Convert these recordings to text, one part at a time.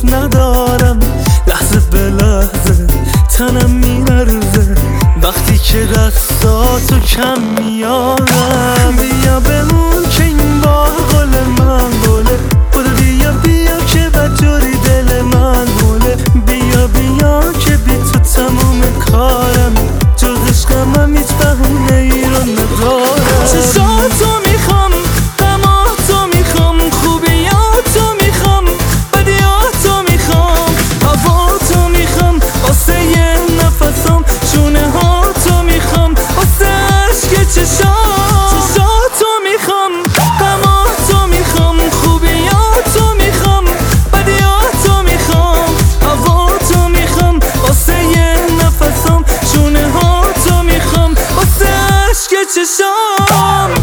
دوست ندارم، لحظه به لحظه تنم می‌لرزه وقتی که دستاتو کم میارم. بیا بمون که این بار قول من گله، برو بیا بیا که بدجوری دل من گله. بیا بیا که بی تو تموم کارم، جز عشقم هیچ بهونه ای رو ندارم. چشاتو میخوام، غماتو میخوام، خوبیاتو میخوام، بدیاتو میخوام، هواتو میخوام واسه یه نفسم، شونه هاتو میخوام واسه عشق چشام. چشاتو میخوام، غماتو میخوام، خوبیاتو میخوام، بدیاتو میخوام، هواتو میخوام واسه یه نفسم، شونه هاتو میخوام واسه عشق چشام.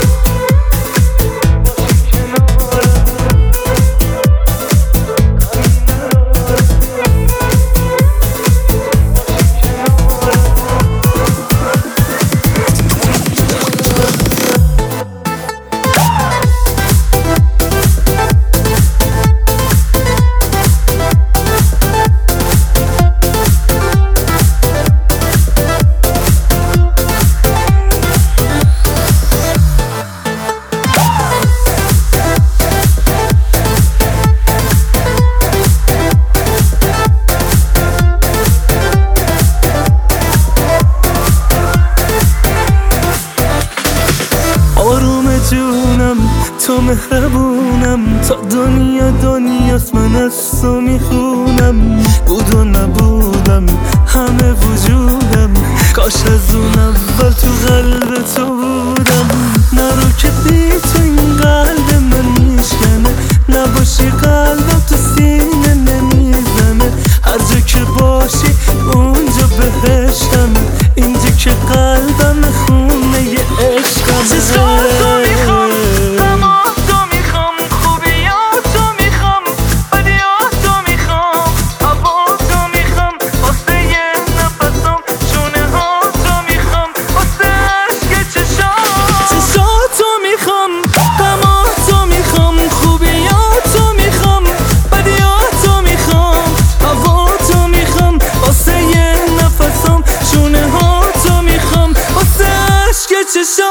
جونم تو مهربونم، تا دنیا دنیاست من از تو میخونم. بود و نبودم همه وجودم، کاش از اون اول تو قلب تو بودم. نرو که بی تو این قلب من میشکنه، نباشی قلبم تو سینه نمیزنه. هر جا که باشی اونجا بهشتم، اینجا که قلبم خونه ی عشقم. چشاتو میخوام، غماتو میخوام، خوبیاتو میخوام، بدیاتو میخوام، هواتو میخوام واسه یه نفسم، شونه هاتو میخوام واسه عشق چشام. چشاتو میخوام، غماتو میخوام، خوبیاتو میخوام، بدیاتو میخوام، هواتو میخوام واسه یه نفسم، شونه هاتو میخوام واسه عشق چشام.